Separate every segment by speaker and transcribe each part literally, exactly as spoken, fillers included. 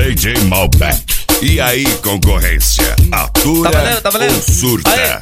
Speaker 1: D J Malbec. E aí, concorrência? Atura
Speaker 2: tá valendo, tá valendo.
Speaker 1: ou surta?
Speaker 2: Aê.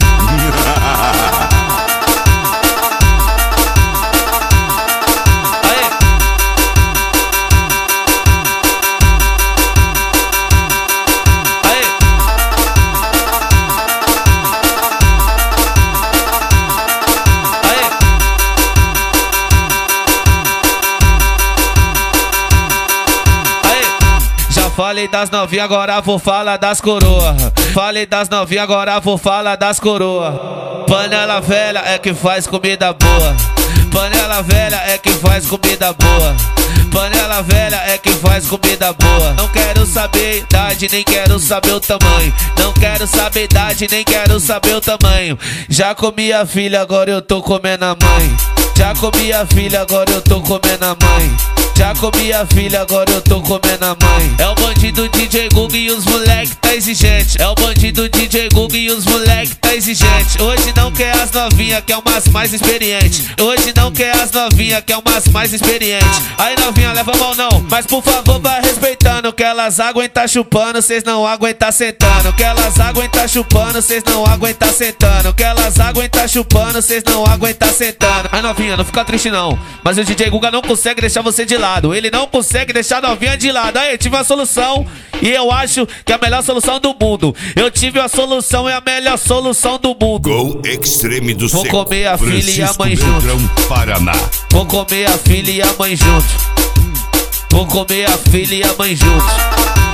Speaker 2: Falei das novinhas, agora vou falar das coroa. Falei das novinhas, agora vou falar das coroa. Panela velha é que faz comida boa. Panela velha é que faz comida boa. Panela velha é que faz comida boa. Não quero saber idade, nem quero saber o tamanho. Não quero saber idade, nem quero saber o tamanho. Já comi a filha, agora eu tô comendo a mãe. Já comi a filha, agora eu tô comendo a mãe. Já comi a filha, agora eu tô comendo a mãe. É o bandido D J Google e os moleque tá exigente. É o bandido D J Google e os moleque tá exigente. Hoje não quer as novinha, quer umas mais experiente. Hoje não quer as novinha, quer umas mais experiente. Aí novinha, leva a mão não, mas por favor vai respeitando. Que elas aguentam chupando, cês não aguentam sentando. Que elas aguentam chupando, cês não aguentam sentando. Que elas aguentam chupando, cês não aguentam sentando. Aí novinha, não fica triste não, mas o D J Guga não consegue deixar você de lado. Ele não consegue deixar a novinha de lado. Aí, tive uma solução e eu acho que é a melhor solução do mundo. Eu tive a solução, é a melhor solução do mundo.
Speaker 1: Go Extreme do
Speaker 2: Vou
Speaker 1: Seco,
Speaker 2: comer a filha e a mãe
Speaker 1: Beltrão,
Speaker 2: junto.
Speaker 1: Paraná.
Speaker 2: Vou comer a filha e a mãe junto. Vou comer a filha e a mãe junto.